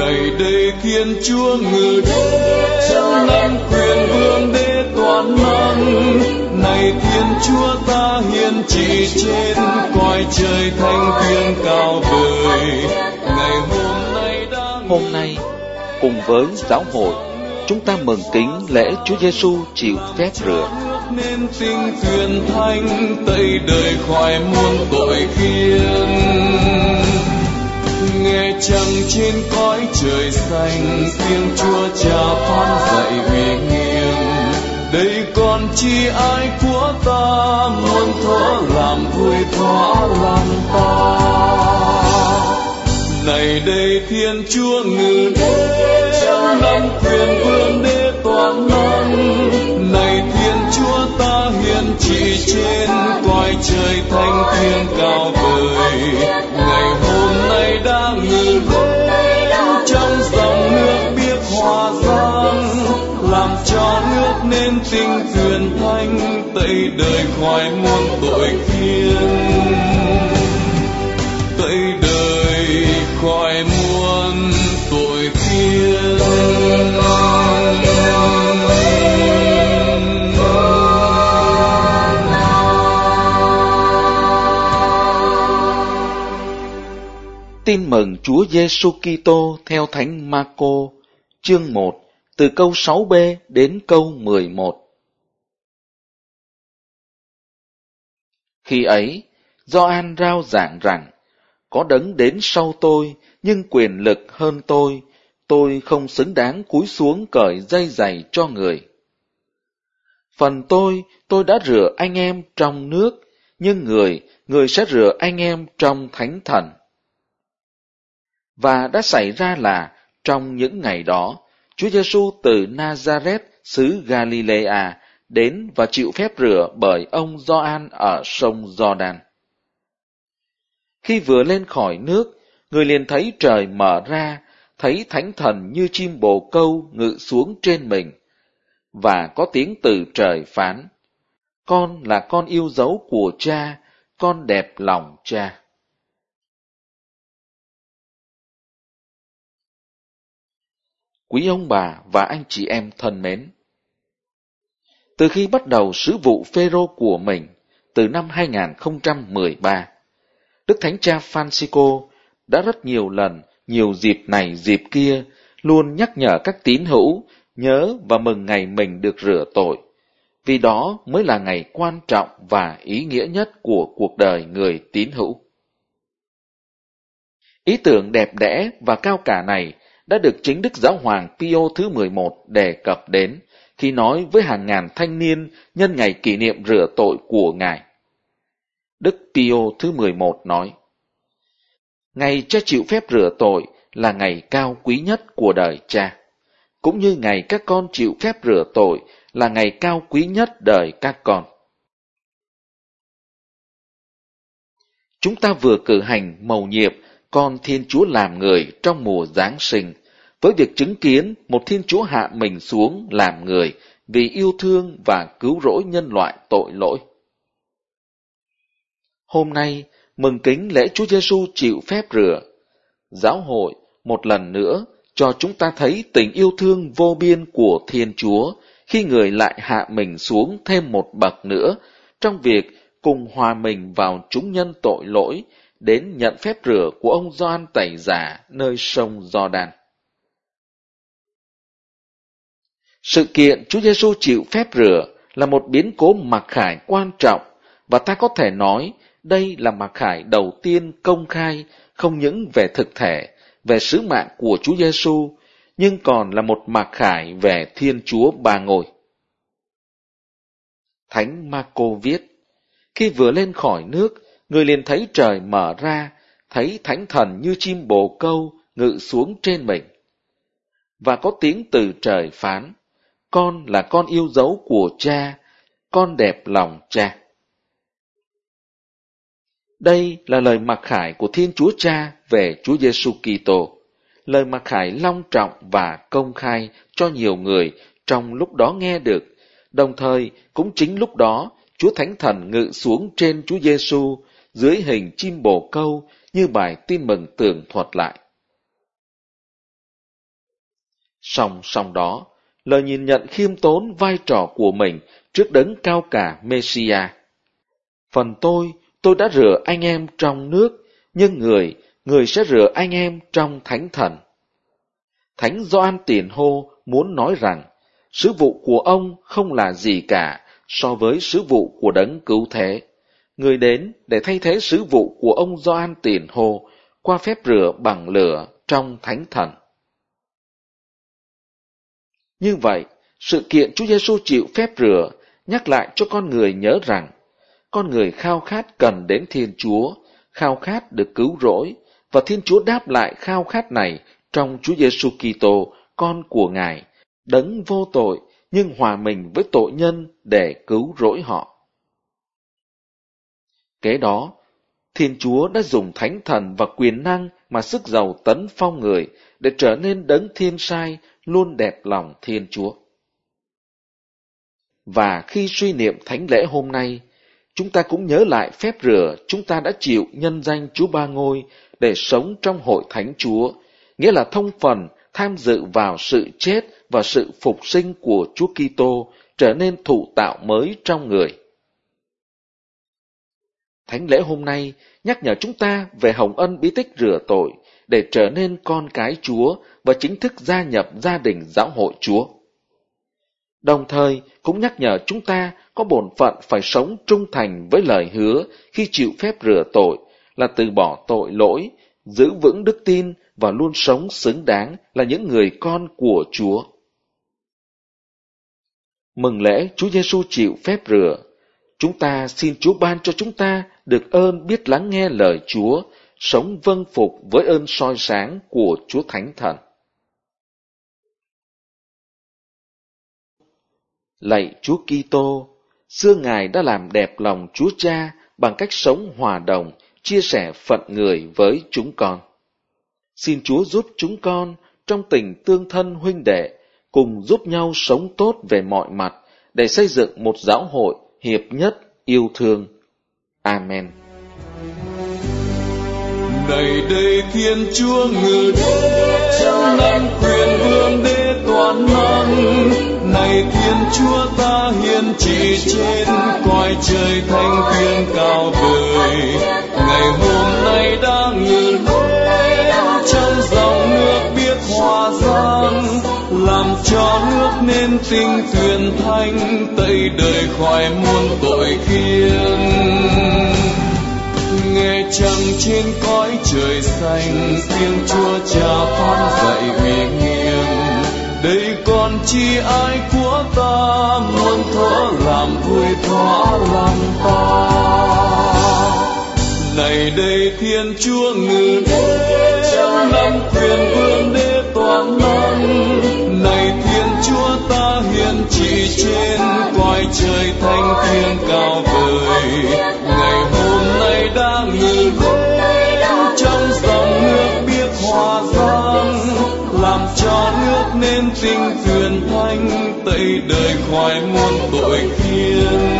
Này đây Thiên Chúa ngự đến, nắm quyền vương đế toàn năng. Này Thiên Chúa ta hiền trị trên cõi trời thanh thiên cao vời. Ngày hôm nay cùng với giáo hội, chúng ta mừng kính lễ Chúa Giêsu chịu phép rửa. Nên tinh tuyền thanh tẩy đời khỏi muôn tội khiên. Nghe chăng trên cõi trời xanh tiếng Chúa Cha phán dạy uy nghiêm. Đây còn chi ai của ta muốn thở làm vui thỏa lòng ta. Này đây Thiên Chúa ngự đến, nắm quyền vương đế toàn năng. Này Thiên Chúa ta hiền trị trên cõi trời thanh thiên cao vời. Ngày hôm nay đã ngự đến trong dòng nước biếc hòa giang, làm cho nước nên tinh tuyền thanh tẩy đời khỏi muôn tội khiên. Tẩy đời khỏi muôn tội khiên. Tin mừng Chúa Giêsu Kitô theo Thánh Marco, chương 1, từ câu 6b đến câu 11. Khi ấy, Gioan rao giảng rằng: có đấng đến sau tôi, nhưng quyền lực hơn tôi không xứng đáng cúi xuống cởi dây giày cho người. Phần tôi đã rửa anh em trong nước, nhưng người sẽ rửa anh em trong Thánh Thần. Và đã xảy ra là trong những ngày đó, Chúa Giêsu từ Nazareth xứ Galilea đến và chịu phép rửa bởi ông Gioan ở sông Giođan. Khi vừa lên khỏi nước, người liền thấy trời mở ra, thấy Thánh Thần như chim bồ câu ngự xuống trên mình, và có tiếng từ trời phán: con là con yêu dấu của Cha, con đẹp lòng Cha. Quý ông bà và anh chị em thân mến, từ khi bắt đầu sứ vụ Phêrô của mình, từ năm 2013, Đức Thánh Cha Francisco đã rất nhiều lần, nhiều dịp này dịp kia, luôn nhắc nhở các tín hữu nhớ và mừng ngày mình được rửa tội, vì đó mới là ngày quan trọng và ý nghĩa nhất của cuộc đời người tín hữu. Ý tưởng đẹp đẽ và cao cả này đã được chính Đức Giáo hoàng Pio thứ 11 đề cập đến khi nói với hàng ngàn thanh niên nhân ngày kỷ niệm rửa tội của Ngài. Đức Pio thứ 11 nói: ngày Cha chịu phép rửa tội là ngày cao quý nhất của đời Cha, cũng như ngày các con chịu phép rửa tội là ngày cao quý nhất đời các con. Chúng ta vừa cử hành mầu nhiệm con Thiên Chúa làm người trong mùa Giáng sinh, với việc chứng kiến một Thiên Chúa hạ mình xuống làm người vì yêu thương và cứu rỗi nhân loại tội lỗi. Hôm nay, mừng kính lễ Chúa Giêsu chịu phép rửa, giáo hội một lần nữa cho chúng ta thấy tình yêu thương vô biên của Thiên Chúa khi người lại hạ mình xuống thêm một bậc nữa trong việc cùng hòa mình vào chúng nhân tội lỗi đến nhận phép rửa của ông Gioan Tẩy Giả nơi sông Giođan. Sự kiện Chúa Giêsu chịu phép rửa là một biến cố mặc khải quan trọng, và ta có thể nói đây là mặc khải đầu tiên công khai không những về thực thể, về sứ mạng của Chúa Giêsu, nhưng còn là một mặc khải về Thiên Chúa Ba Ngôi. Thánh Marco viết: khi vừa lên khỏi nước, người liền thấy trời mở ra, thấy Thánh Thần như chim bồ câu ngự xuống trên mình. Và có tiếng từ trời phán: con là con yêu dấu của Cha, con đẹp lòng Cha. Đây là lời mặc khải của Thiên Chúa Cha về Chúa Giêsu Kitô, lời mặc khải long trọng và công khai cho nhiều người trong lúc đó nghe được. Đồng thời, cũng chính lúc đó, Chúa Thánh Thần ngự xuống trên Chúa Giêsu dưới hình chim bồ câu như bài tin mừng tường thuật lại. Song song đó, lời nhìn nhận khiêm tốn vai trò của mình trước đấng cao cả Mêsia. Phần tôi đã rửa anh em trong nước, nhưng người sẽ rửa anh em trong Thánh Thần. Thánh Gioan Tiền Hô muốn nói rằng, sứ vụ của ông không là gì cả so với sứ vụ của đấng cứu thế. Người đến để thay thế sứ vụ của ông Gioan Tiền Hô qua phép rửa bằng lửa trong Thánh Thần. Như vậy, sự kiện Chúa Giêsu chịu phép rửa nhắc lại cho con người nhớ rằng, con người khao khát cần đến Thiên Chúa, khao khát được cứu rỗi, và Thiên Chúa đáp lại khao khát này trong Chúa Giêsu Kitô, con của Ngài, đấng vô tội nhưng hòa mình với tội nhân để cứu rỗi họ. Kế đó, Thiên Chúa đã dùng Thánh Thần và quyền năng mà sức giàu tấn phong người để trở nên đấng thiên sai luôn đẹp lòng Thiên Chúa. Và khi suy niệm thánh lễ hôm nay, chúng ta cũng nhớ lại phép rửa chúng ta đã chịu nhân danh Chúa Ba Ngôi để sống trong hội Thánh Chúa, nghĩa là thông phần tham dự vào sự chết và sự phục sinh của Chúa Kitô, trở nên thụ tạo mới trong người. Thánh lễ hôm nay nhắc nhở chúng ta về hồng ân bí tích rửa tội để trở nên con cái Chúa và chính thức gia nhập gia đình giáo hội Chúa. Đồng thời cũng nhắc nhở chúng ta có bổn phận phải sống trung thành với lời hứa khi chịu phép rửa tội, là từ bỏ tội lỗi, giữ vững đức tin và luôn sống xứng đáng là những người con của Chúa. Mừng lễ Chúa Giêsu chịu phép rửa, chúng ta xin Chúa ban cho chúng ta được ơn biết lắng nghe lời Chúa, sống vâng phục với ơn soi sáng của Chúa Thánh Thần. Lạy Chúa Kitô, xưa Ngài đã làm đẹp lòng Chúa Cha bằng cách sống hòa đồng, chia sẻ phận người với chúng con. Xin Chúa giúp chúng con trong tình tương thân huynh đệ, cùng giúp nhau sống tốt về mọi mặt để xây dựng một giáo hội hiệp nhất, yêu thương. Amen. Này đây Thiên Chúa ngự đến, nắm quyền vương đế toàn năng. Này Thiên Chúa ta hiền trị trên cõi trời thanh thiêng cao vời. Ngày hôm nay đã ngự lên trong dòng nước biết hòa giang, làm cho nước nên tinh tuyền thanh, tẩy đời khỏi muôn tội khiên. Nghe trăng trên cõi trời xanh, tiếng Chúa Cha phán dạy uy nghiêm. Đây còn chi ai của ta, muôn thuở làm vui thỏa lòng ta. Này đây Thiên Chúa ngự đến, nắm quyền vương đế toàn năng. Này Thiên Chúa ta hiền trị trên cõi trời thanh thiêng cao vời. Ngày hôm nay đã ngự lên trong dòng nước biết hòa giang, làm cho nước nên tinh tuyền thanh, tẩy đời khỏi muôn tội khiên.